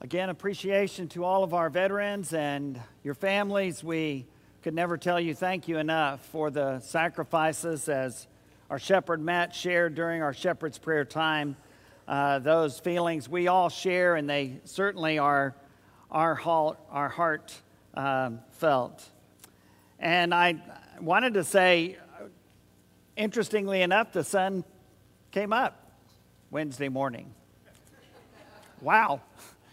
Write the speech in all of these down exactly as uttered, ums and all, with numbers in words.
Again, appreciation to all of our veterans and your families. We could never tell you thank you enough for the sacrifices, as our shepherd Matt shared during our shepherd's prayer time. Uh, those feelings we all share, and they certainly are our heart, our heart um, felt. And I wanted to say, interestingly enough, the sun came up Wednesday morning. Wow.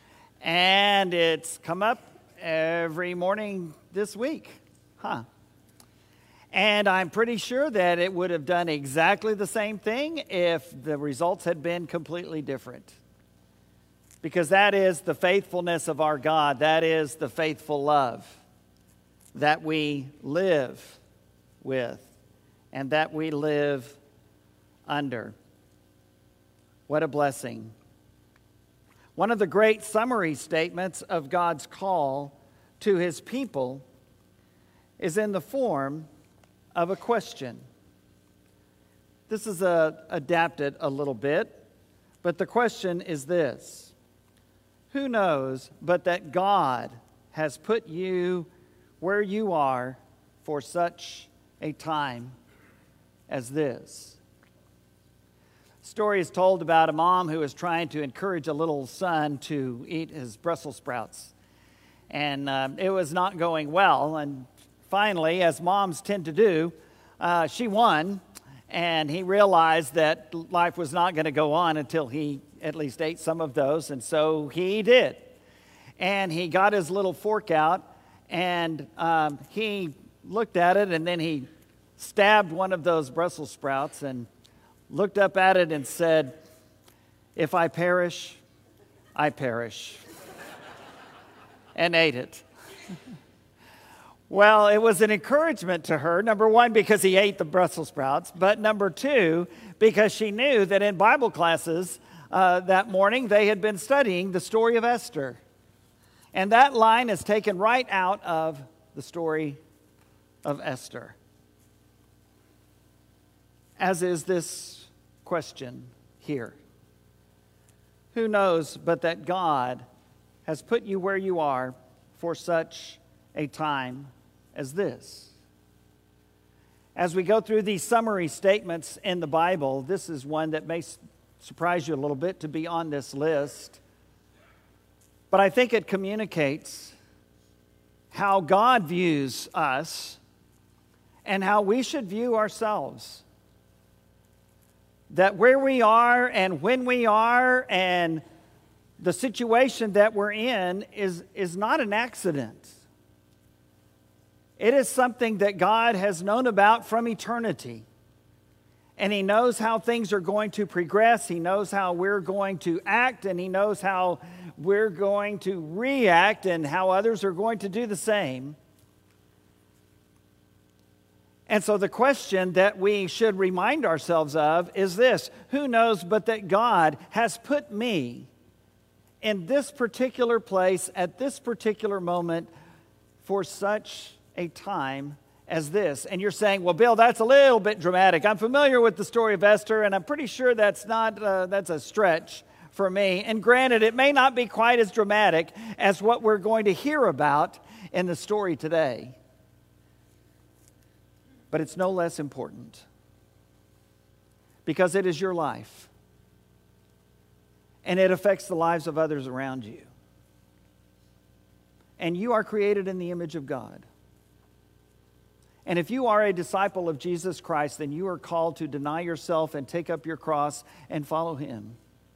And it's come up every morning this week. Huh. And I'm pretty sure that it would have done exactly the same thing if the results had been completely different. Because that is the faithfulness of our God. That is the faithful love that we live with and that we live under. What a blessing. One of the great summary statements of God's call to his people is in the form of a question. This is a, adapted a little bit, but the question is this: who knows but that God has put you where you are for such a time as this? Story is told about a mom who was trying to encourage a little son to eat his Brussels sprouts. And uh, it was not going well. And finally, as moms tend to do, uh, she won. And he realized that life was not going to go on until he at least ate some of those. And so he did. And he got his little fork out, and um, he looked at it, and then he stabbed one of those Brussels sprouts and looked up at it and said, "If I perish, I perish," and ate it. Well, it was an encouragement to her, number one, because he ate the Brussels sprouts, but number two, because she knew that in Bible classes uh, that morning, they had been studying the story of Esther. And that line is taken right out of the story of Esther, as is this question here. Who knows but that God has put you where you are for such a time as this? As we go through these summary statements in the Bible, this is one that may surprise you a little bit to be on this list. But I think it communicates how God views us and how we should view ourselves. That where we are and when we are and the situation that we're in is, is not an accident. It is something that God has known about from eternity. And he knows how things are going to progress. He knows how we're going to act, and he knows how we're going to react and how others are going to do the same. And so the question that we should remind ourselves of is this: who knows but that God has put me in this particular place at this particular moment for such a time as this? And you're saying, well, Bill, that's a little bit dramatic. I'm familiar with the story of Esther, and I'm pretty sure that's not uh, that's a stretch for me. And granted, it may not be quite as dramatic as what we're going to hear about in the story today. But it's no less important, because it is your life, and it affects the lives of others around you. And you are created in the image of God. And if you are a disciple of Jesus Christ, then you are called to deny yourself and take up your cross and follow him.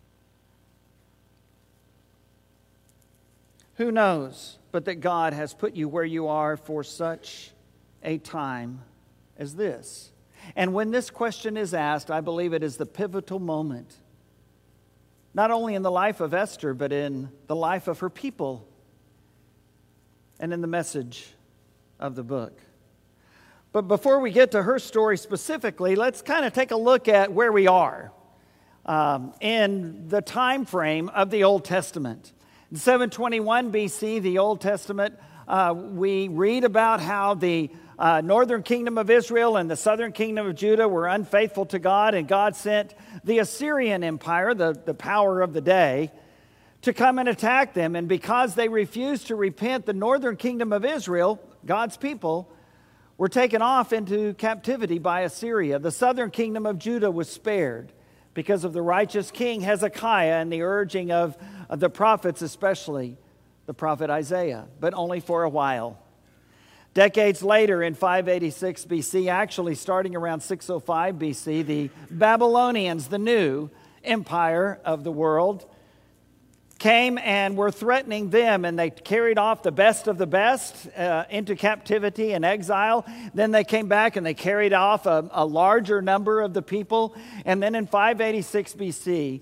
Who knows but that God has put you where you are for such a time as this? And when this question is asked, I believe it is the pivotal moment, not only in the life of Esther, but in the life of her people and in the message of the book. But before we get to her story specifically, let's kind of take a look at where we are um, in the time frame of the Old Testament. In seven twenty-one B C, the Old Testament, uh, we read about how the uh, northern kingdom of Israel and the southern kingdom of Judah were unfaithful to God, and God sent the Assyrian Empire, the, the power of the day, to come and attack them. And because they refused to repent, the northern kingdom of Israel, God's people, were taken off into captivity by Assyria. The southern kingdom of Judah was spared because of the righteous king Hezekiah and the urging of, of the prophets, especially the prophet Isaiah, but only for a while. Decades later, in five eighty-six B C, actually starting around six oh five B C, the Babylonians, the new empire of the world, came and were threatening them, and they carried off the best of the best uh, into captivity and exile. Then they came back and they carried off a, a larger number of the people. And then in five eighty-six B C,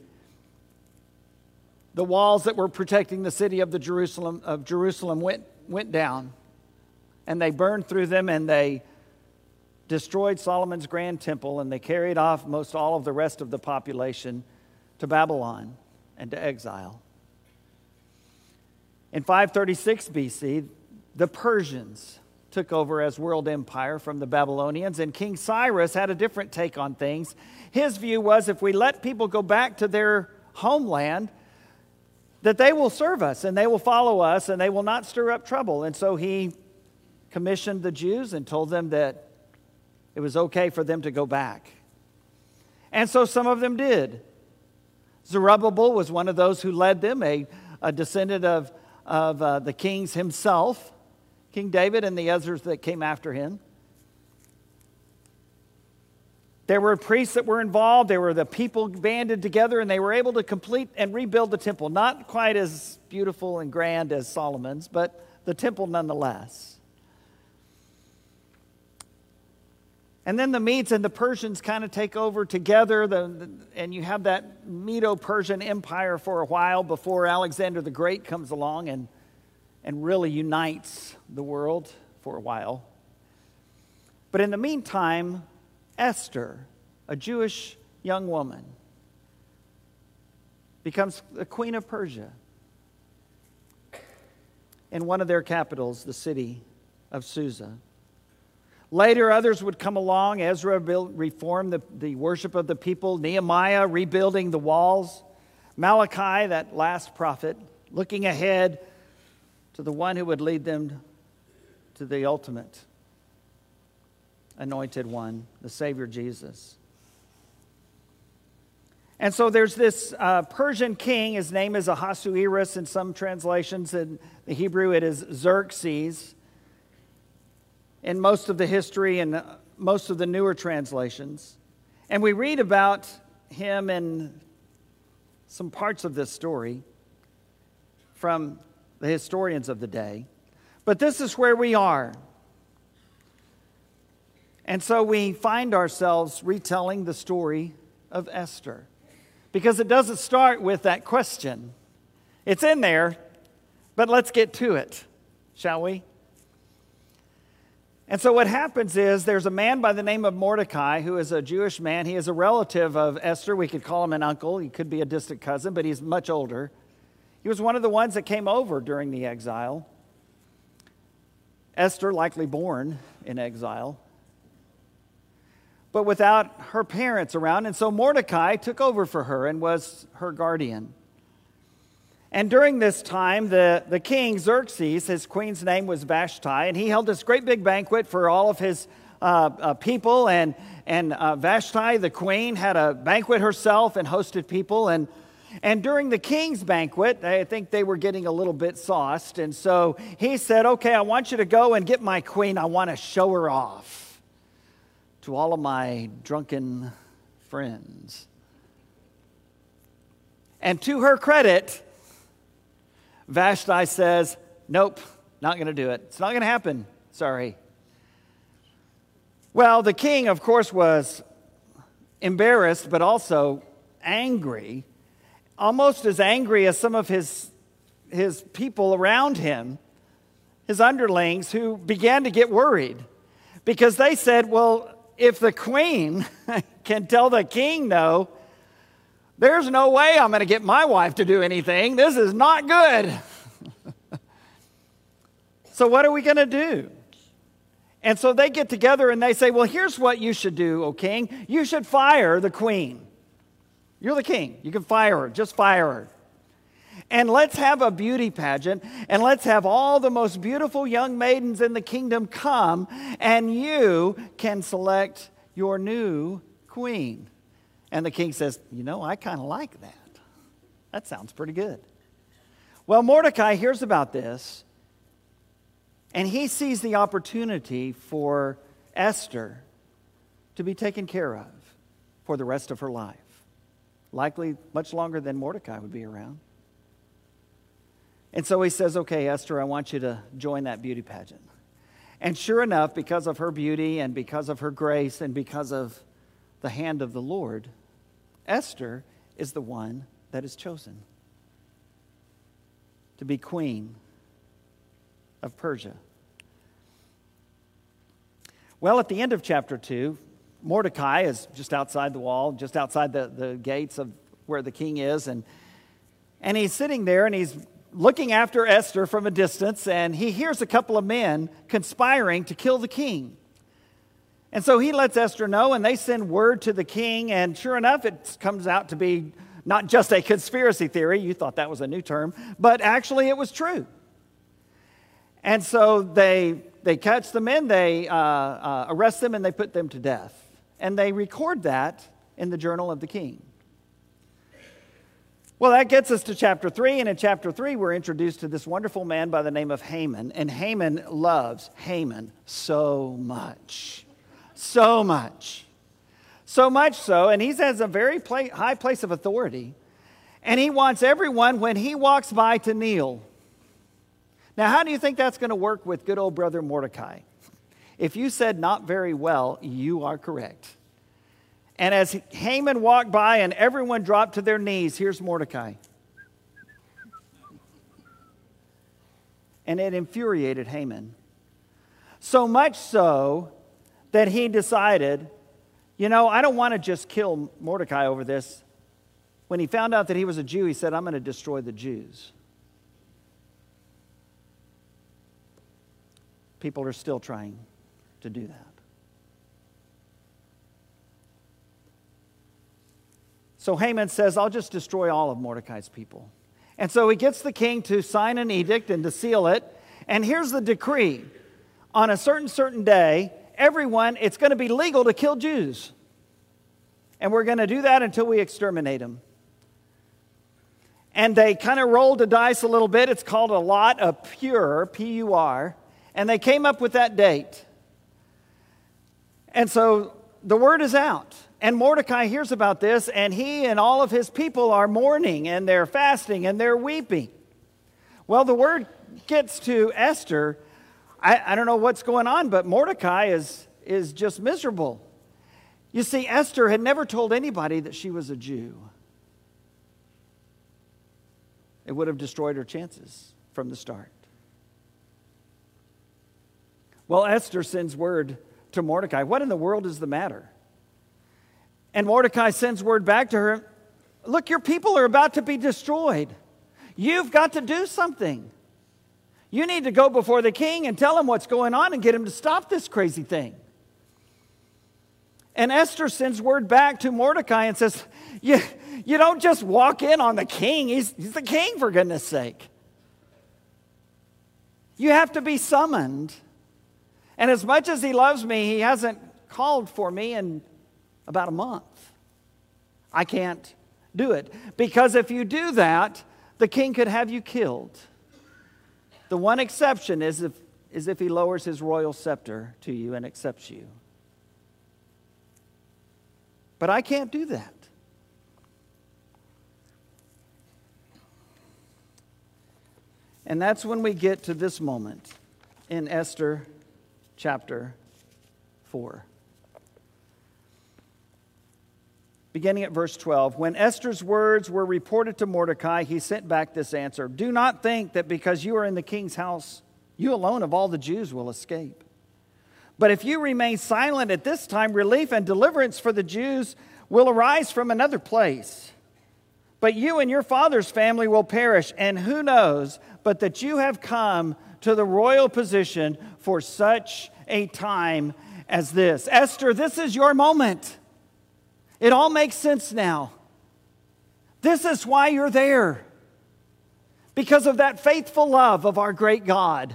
the walls that were protecting the city of the Jerusalem of Jerusalem went went down, and they burned through them, and they destroyed Solomon's grand temple, and they carried off most all of the rest of the population to Babylon and to exile. In five thirty-six B C, the Persians took over as world empire from the Babylonians, and King Cyrus had a different take on things. His view was, if we let people go back to their homeland, that they will serve us and they will follow us and they will not stir up trouble. And so he commissioned the Jews and told them that it was okay for them to go back. And so some of them did. Zerubbabel was one of those who led them, a, a descendant of of uh, the kings himself, King David and the others that came after him. There were priests that were involved. There were the people banded together, and they were able to complete and rebuild the temple. Not quite as beautiful and grand as Solomon's, but the temple nonetheless. And then the Medes and the Persians kind of take over together, the, the, and you have that Medo-Persian empire for a while before Alexander the Great comes along and, and really unites the world for a while. But in the meantime, Esther, a Jewish young woman, becomes the queen of Persia in one of their capitals, the city of Susa. Later, others would come along. Ezra built, reformed the, the worship of the people. Nehemiah rebuilding the walls. Malachi, that last prophet, looking ahead to the one who would lead them to the ultimate anointed one, the Savior Jesus. And so there's this uh, Persian king. His name is Ahasuerus in some translations. In the Hebrew, it is Xerxes. In most of the history and most of the newer translations. And we read about him in some parts of this story from the historians of the day. But this is where we are. And so we find ourselves retelling the story of Esther. Because it doesn't start with that question. It's in there, but let's get to it, shall we? And so what happens is there's a man by the name of Mordecai who is a Jewish man. He is a relative of Esther. We could call him an uncle. He could be a distant cousin, but he's much older. He was one of the ones that came over during the exile. Esther, likely born in exile, but without her parents around. And so Mordecai took over for her and was her guardian. And during this time, the, the king, Xerxes, his queen's name was Vashti, and he held this great big banquet for all of his uh, uh, people. And, and uh, Vashti, the queen, had a banquet herself and hosted people. And, and during the king's banquet, I think they were getting a little bit sauced. And so he said, okay, I want you to go and get my queen. I want to show her off to all of my drunken friends. And to her credit, Vashti says, nope, not going to do it. It's not going to happen. Sorry. Well, the king, of course, was embarrassed, but also angry, almost as angry as some of his, his people around him, his underlings, who began to get worried because they said, well, if the queen can tell the king no, there's no way I'm going to get my wife to do anything. This is not good. So what are we going to do? And so they get together and they say, well, here's what you should do, O king. You should fire the queen. You're the king. You can fire her. Just fire her. And let's have a beauty pageant, and let's have all the most beautiful young maidens in the kingdom come, and you can select your new queen. And the king says, you know, I kind of like that. That sounds pretty good. Well, Mordecai hears about this, and he sees the opportunity for Esther to be taken care of for the rest of her life. Likely much longer than Mordecai would be around. And so he says, okay, Esther, I want you to join that beauty pageant. And sure enough, because of her beauty and because of her grace and because of the hand of the Lord, Esther is the one that is chosen to be queen of Persia. Well, at the end of chapter two, Mordecai is just outside the wall, just outside the, the gates of where the king is, and, and he's sitting there and he's looking after Esther from a distance, and he hears a couple of men conspiring to kill the king. And so he lets Esther know, and they send word to the king, and sure enough, it comes out to be not just a conspiracy theory. You thought that was a new term, but actually it was true. And so they they catch the men, they uh, uh, arrest them, and they put them to death. And they record that in the journal of the king. Well, that gets us to chapter three, and in chapter three, we're introduced to this wonderful man by the name of Haman, and Haman loves Haman so much, so much, so much so, and he has a very pla- high place of authority, and he wants everyone, when he walks by, to kneel. Now, how do you think that's going to work with good old brother Mordecai? If you said not very well, you are correct. And as Haman walked by and everyone dropped to their knees, here's Mordecai. And it infuriated Haman. So much so that he decided, you know, I don't want to just kill Mordecai over this. When he found out that he was a Jew, he said, I'm going to destroy the Jews. People are still trying to do that. So Haman says, I'll just destroy all of Mordecai's people. And so he gets the king to sign an edict and to seal it. And here's the decree. On a certain, certain day, everyone, it's going to be legal to kill Jews. And we're going to do that until we exterminate them. And they kind of rolled the dice a little bit. It's called a lot of pure, P U R. And they came up with that date. And so the word is out. And Mordecai hears about this, and he and all of his people are mourning, and they're fasting, and they're weeping. Well, the word gets to Esther. I, I don't know what's going on, but Mordecai is, is just miserable. You see, Esther had never told anybody that she was a Jew. It would have destroyed her chances from the start. Well, Esther sends word to Mordecai. What in the world is the matter? And Mordecai sends word back to her, look, your people are about to be destroyed. You've got to do something. You need to go before the king and tell him what's going on and get him to stop this crazy thing. And Esther sends word back to Mordecai and says, you, you don't just walk in on the king. He's, he's the king, for goodness sake. You have to be summoned. And as much as he loves me, he hasn't called for me in about a month. I can't do it. Because if you do that, the king could have you killed. The one exception is if, is if he lowers his royal scepter to you and accepts you. But I can't do that. And that's when we get to this moment in Esther chapter four. Beginning at verse twelve, when Esther's words were reported to Mordecai, he sent back this answer. Do not think that because you are in the king's house, you alone of all the Jews will escape. But if you remain silent at this time, relief and deliverance for the Jews will arise from another place. But you and your father's family will perish, and who knows but that you have come to the royal position for such a time as this. Esther, this is your moment. It all makes sense now. This is why you're there. because of that faithful love of our great God.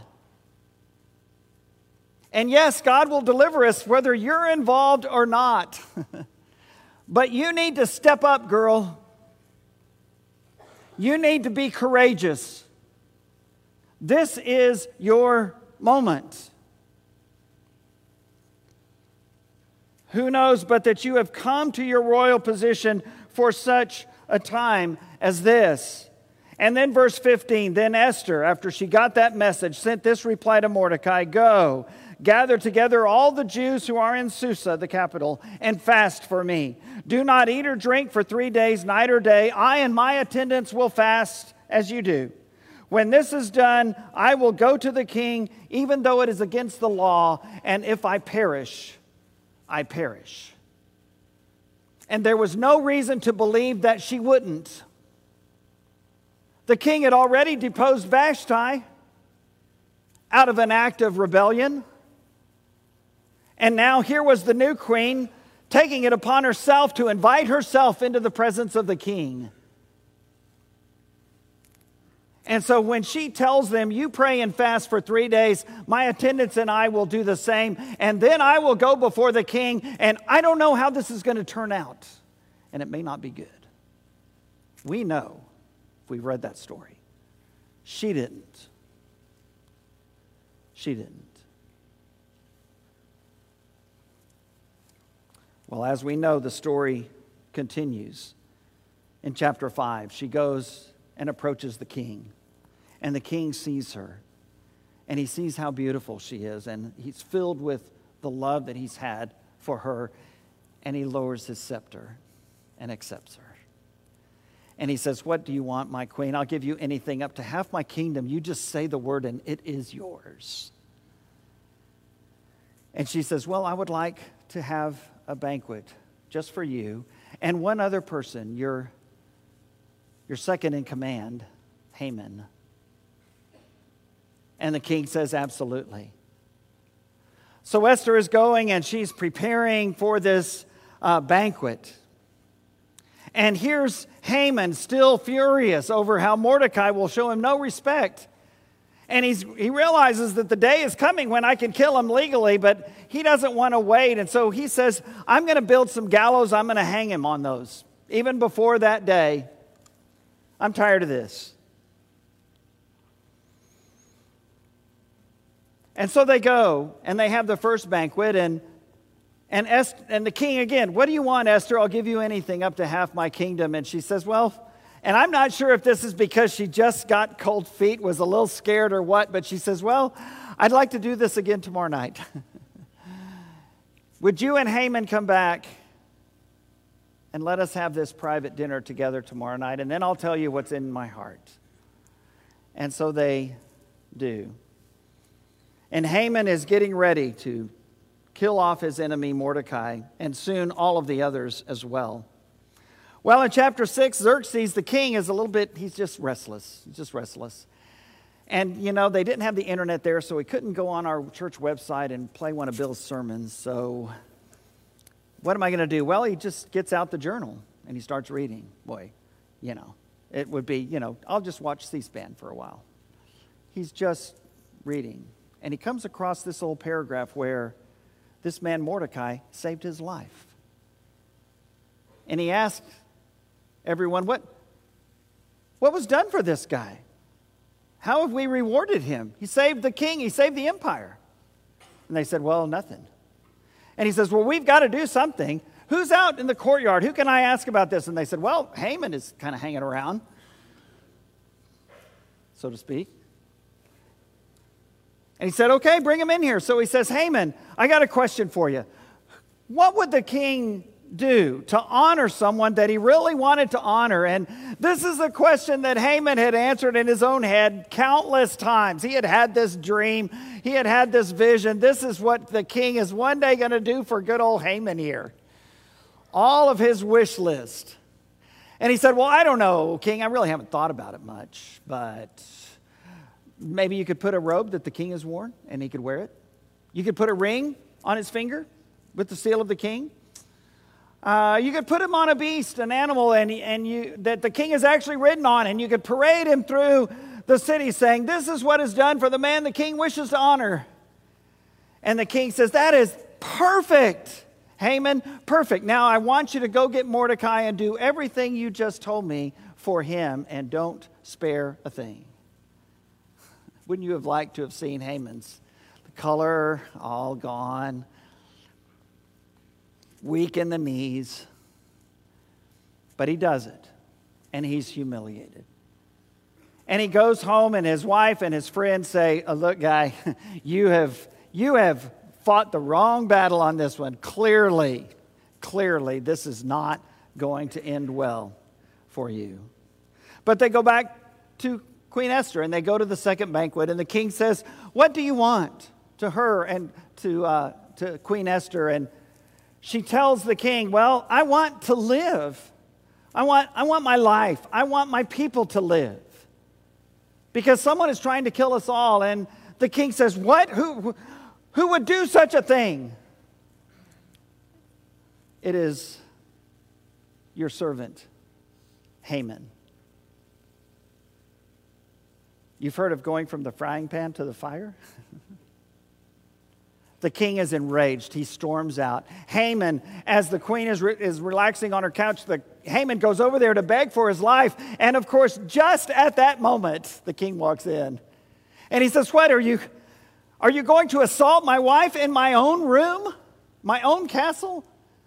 And yes, God will deliver us whether you're involved or not. But you need to step up, girl. You need to be courageous. This is your moment. Who knows but that you have come to your royal position for such a time as this. And then verse fifteen, then Esther, after she got that message, sent this reply to Mordecai, go, gather together all the Jews who are in Susa, the capital, and fast for me. Do not eat or drink for three days, night or day. I and my attendants will fast as you do. When this is done, I will go to the king, even though it is against the law, and if I perish, I perish. And there was no reason to believe that she wouldn't. The king had already deposed Vashti out of an act of rebellion. And now here was the new queen taking it upon herself to invite herself into the presence of the king. And so when she tells them, you pray and fast for three days, my attendants and I will do the same, and then I will go before the king, and I don't know how this is going to turn out, and it may not be good. We know, if we've read that story, she didn't. She didn't. Well, as we know, the story continues. In chapter five, she goes and approaches the king. And the king sees her. And he sees how beautiful she is. And he's filled with the love that he's had for her. And he lowers his scepter and accepts her. And he says, what do you want, my queen? I'll give you anything up to half my kingdom. You just say the word and it is yours. And she says, well, I would like to have a banquet just for you and one other person, your Your second in command, Haman. And the king says, absolutely. So Esther is going and she's preparing for this uh, banquet. And here's Haman still furious over how Mordecai will show him no respect. And he's, he realizes that the day is coming when I can kill him legally, but he doesn't want to wait. And so he says, I'm going to build some gallows. I'm going to hang him on those. Even before that day. I'm tired of this. And so they go and they have the first banquet, and and Esther, and the king again, what do you want, Esther? I'll give you anything up to half my kingdom. And she says, well, and I'm not sure if this is because she just got cold feet, was a little scared or what, but she says, well, I'd like to do this again tomorrow night. Would you and Haman come back and let us have this private dinner together tomorrow night, and then I'll tell you what's in my heart. And so they do. And Haman is getting ready to kill off his enemy Mordecai, and soon all of the others as well. Well, in chapter six, Xerxes, the king, is a little bit, he's just restless. He's just restless. And, you know, they didn't have the internet there, so he couldn't go on our church website and play one of Bill's sermons. So what am I going to do? Well, he just gets out the journal and he starts reading. Boy, you know, it would be, you know, I'll just watch C-SPAN for a while. He's just reading. And he comes across this old paragraph where this man Mordecai saved his life. And he asked everyone, what, what was done for this guy? How have we rewarded him? He saved the king. He saved the empire. And they said, well, nothing. And he says, well, we've got to do something. Who's out in the courtyard? Who can I ask about this? And they said, well, Haman is kind of hanging around, so to speak. And he said, okay, bring him in here. So he says, Haman, I got a question for you. What would the king do to honor someone that he really wanted to honor? And this is a question that Haman had answered in his own head countless times. He had had this dream. He had had this vision. This is what the king is one day going to do for good old Haman here. All of his wish list. And he said, well, I don't know, king. I really haven't thought about it much, but maybe you could put a robe that the king has worn and he could wear it. You could put a ring on his finger with the seal of the king. Uh, you could put him on a beast, an animal, and, and you, that the king is actually ridden on, and you could parade him through the city saying, "This is what is done for the man the king wishes to honor." And the king says, "That is perfect, Haman, perfect. Now I want you to go get Mordecai and do everything you just told me for him, and don't spare a thing." Wouldn't you have liked to have seen Haman's the color all gone, weak in the knees? But he does it, and he's humiliated. And he goes home, and his wife and his friends say, "Oh, look, guy, you have you have fought the wrong battle on this one. Clearly, clearly, this is not going to end well for you." But they go back to Queen Esther, and they go to the second banquet, and the king says, "What do you want?" to her and to uh, to Queen Esther, and she tells the king, "Well, I want to live. I want I want my life. I want my people to live, because someone is trying to kill us all." And the king says, "What? Who who would do such a thing?" "It is your servant, Haman." You've heard of going from the frying pan to the fire? The king is enraged. He storms out. Haman, as the queen is, re- is relaxing on her couch, the, Haman goes over there to beg for his life. And of course, just at that moment, the king walks in. And he says, "What, are you, are you going to assault my wife in my own room? My own castle?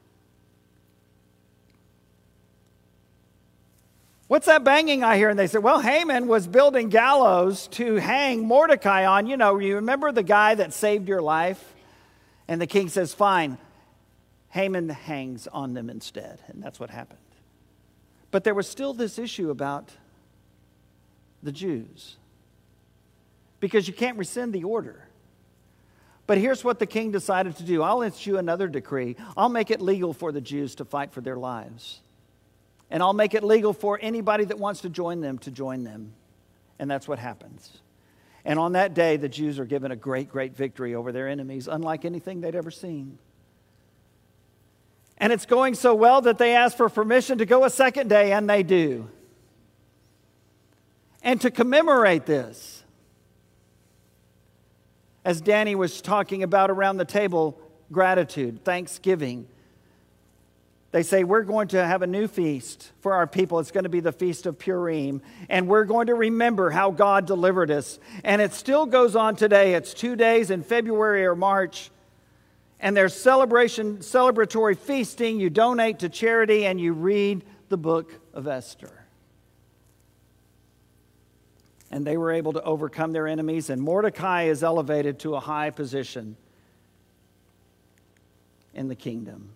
What's that banging I hear?" And they said, "Well, Haman was building gallows to hang Mordecai on. You know, you remember the guy that saved your life?" And the king says, "Fine." Haman hangs on them instead. And that's what happened. But there was still this issue about the Jews, because you can't rescind the order. But here's what the king decided to do. "I'll issue another decree. I'll make it legal for the Jews to fight for their lives. And I'll make it legal for anybody that wants to join them to join them." And that's what happens. And on that day, the Jews are given a great, great victory over their enemies, unlike anything they'd ever seen. And it's going so well that they ask for permission to go a second day, and they do. And to commemorate this, as Danny was talking about around the table, gratitude, thanksgiving, they say, "We're going to have a new feast for our people. It's going to be the Feast of Purim. And we're going to remember how God delivered us." And it still goes on today. It's two days in February or March. And there's celebration, celebratory feasting. You donate to charity, and you read the book of Esther. And they were able to overcome their enemies. And Mordecai is elevated to a high position in the kingdom.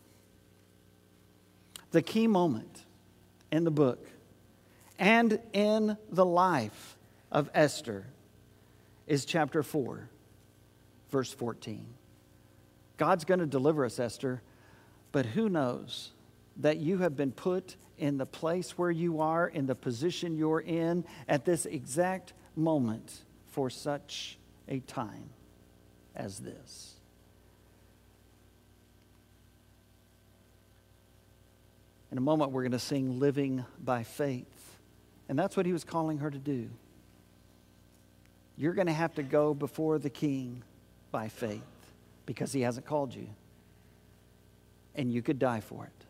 The key moment in the book and in the life of Esther is chapter four, verse fourteen. God's going to deliver us, Esther, but who knows that you have been put in the place where you are, in the position you're in at this exact moment for such a time as this. In a moment, we're going to sing "Living by Faith." And that's what he was calling her to do. You're going to have to go before the king by faith, because he hasn't called you. And you could die for it.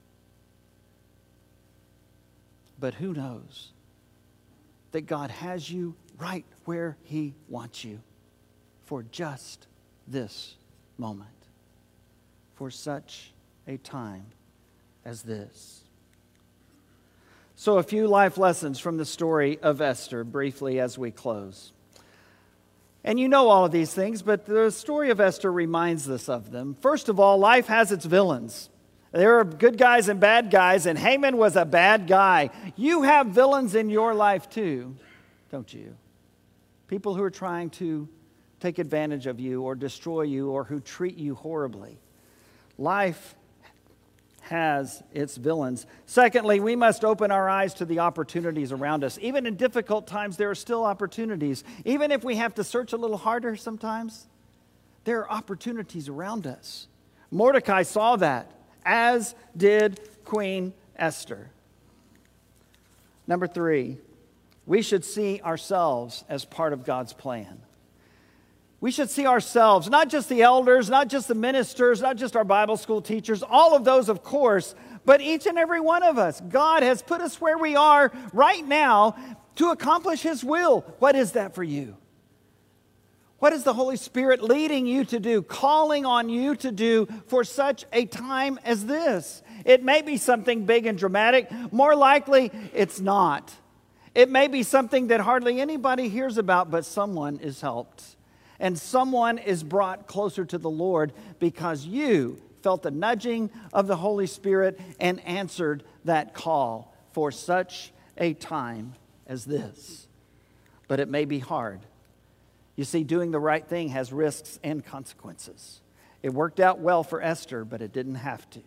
But who knows that God has you right where he wants you for just this moment, for such a time as this. So a few life lessons from the story of Esther, briefly as we close. And you know all of these things, but the story of Esther reminds us of them. First of all, life has its villains. There are good guys and bad guys, and Haman was a bad guy. You have villains in your life too, don't you? People who are trying to take advantage of you or destroy you or who treat you horribly. Life has its villains. Secondly, we must open our eyes to the opportunities around us. Even in difficult times, there are still opportunities. Even if we have to search a little harder sometimes, there are opportunities around us. Mordecai saw that, as did Queen Esther. Number three, we should see ourselves as part of God's plan. We should see ourselves, not just the elders, not just the ministers, not just our Bible school teachers, all of those, of course, but each and every one of us. God has put us where we are right now to accomplish His will. What is that for you? What is the Holy Spirit leading you to do, calling on you to do for such a time as this? It may be something big and dramatic. More likely, it's not. It may be something that hardly anybody hears about, but someone is helped. And someone is brought closer to the Lord because you felt the nudging of the Holy Spirit and answered that call for such a time as this. But it may be hard. You see, doing the right thing has risks and consequences. It worked out well for Esther, but it didn't have to.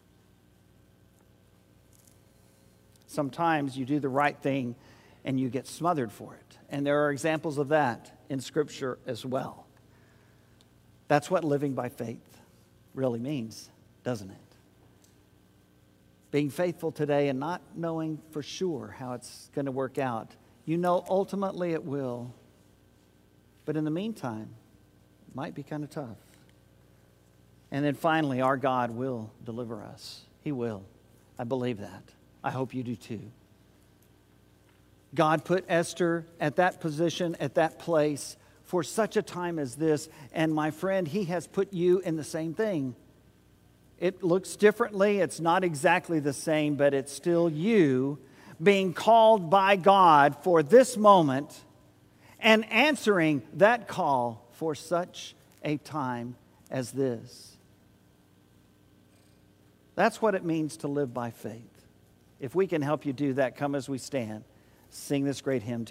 Sometimes you do the right thing and you get smothered for it. And there are examples of that in Scripture as well. That's what living by faith really means, doesn't it? Being faithful today and not knowing for sure how it's going to work out. You know ultimately it will. But in the meantime, it might be kind of tough. And then finally, our God will deliver us. He will. I believe that. I hope you do too. God put Esther at that position, at that place, for such a time as this. And my friend, He has put you in the same thing. It looks differently. It's not exactly the same, but it's still you being called by God for this moment and answering that call for such a time as this. That's what it means to live by faith. If we can help you do that, come as we stand. Sing this great hymn.